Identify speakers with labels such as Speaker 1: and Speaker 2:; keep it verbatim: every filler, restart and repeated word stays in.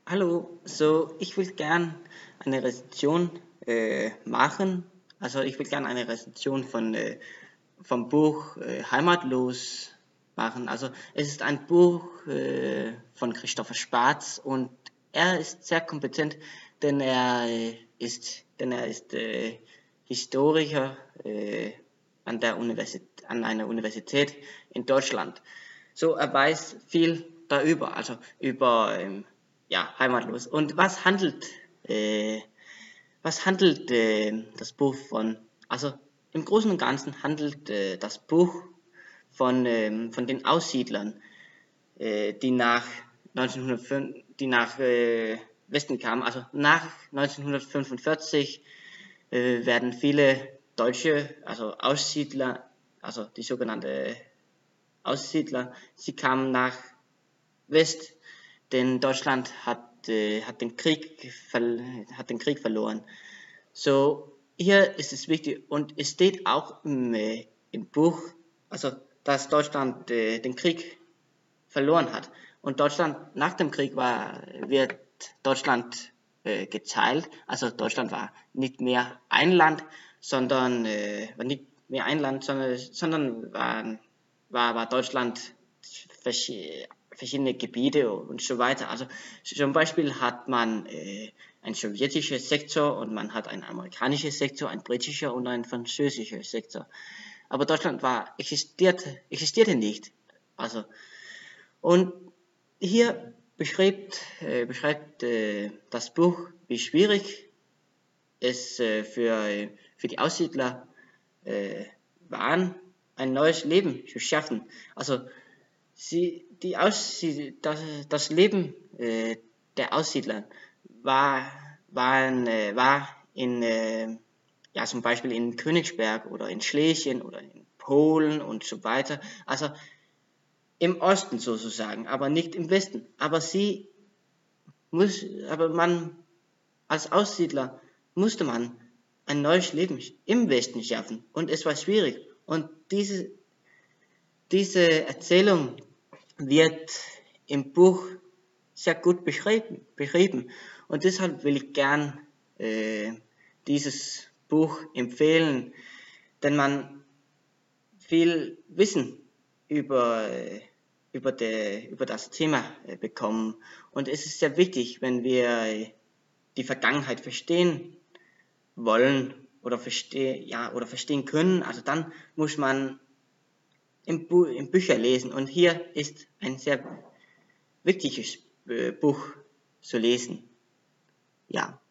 Speaker 1: Hallo, so ich will gern eine Rezension äh, machen. Also ich will gern eine Rezension von äh, vom Buch äh, Heimatlos machen. Also es ist ein Buch äh, von Christopher Spatz und er ist sehr kompetent, denn er äh, ist, denn er ist äh, Historiker äh, an der Universität, an einer Universität in Deutschland. So, er weiß viel darüber, also über ähm, ja, Heimatlos. Und was handelt, äh, was handelt äh, das Buch von? Also im Großen und Ganzen handelt äh, das Buch von, ähm, von den Aussiedlern, äh, die nach neunzehnhundertfünf, die nach äh, Westen kamen. Also nach neunzehnhundertfünfundvierzig äh, werden viele Deutsche, also Aussiedler, also die sogenannte Aussiedler, sie kamen nach West, denn Deutschland hat, äh, hat, den Krieg, hat den Krieg verloren. So, hier ist es wichtig und es steht auch im, äh, im Buch, also dass Deutschland äh, den Krieg verloren hat. Und Deutschland nach dem Krieg war, wird Deutschland äh, geteilt. Also Deutschland war nicht mehr ein Land, sondern äh, war nicht mehr ein Land, sondern, sondern war, war, war Deutschland verschiedene Gebiete und so weiter. Also zum Beispiel hat man äh, ein sowjetisches Sektor und man hat ein amerikanisches Sektor, ein britischer und ein französischer Sektor. Aber Deutschland war existierte, existierte nicht. Also und hier beschreibt, äh, beschreibt äh, das Buch, wie schwierig es äh, für, für die Aussiedler äh, war, ein neues Leben zu schaffen. Also sie, die Aussie das, das Leben äh, der Aussiedler war, waren, äh, war in, äh, ja, zum Beispiel in Königsberg oder in Schlesien oder in Polen und so weiter. Also im Osten sozusagen, aber nicht im Westen. Aber sie muss, aber man als Aussiedler musste man ein neues Leben im Westen schaffen und es war schwierig. Und diese, diese Erzählung wird im Buch sehr gut beschrieben, beschrieben. Und deshalb will ich gern äh, dieses Buch empfehlen, denn man viel Wissen über, über, de, über das Thema bekommen. Und es ist sehr wichtig, wenn wir die Vergangenheit verstehen wollen oder, versteh, ja, oder verstehen können, also dann muss man im, Bu im Bücher lesen. Und hier ist ein sehr wichtiges äh, Buch zu lesen. Ja.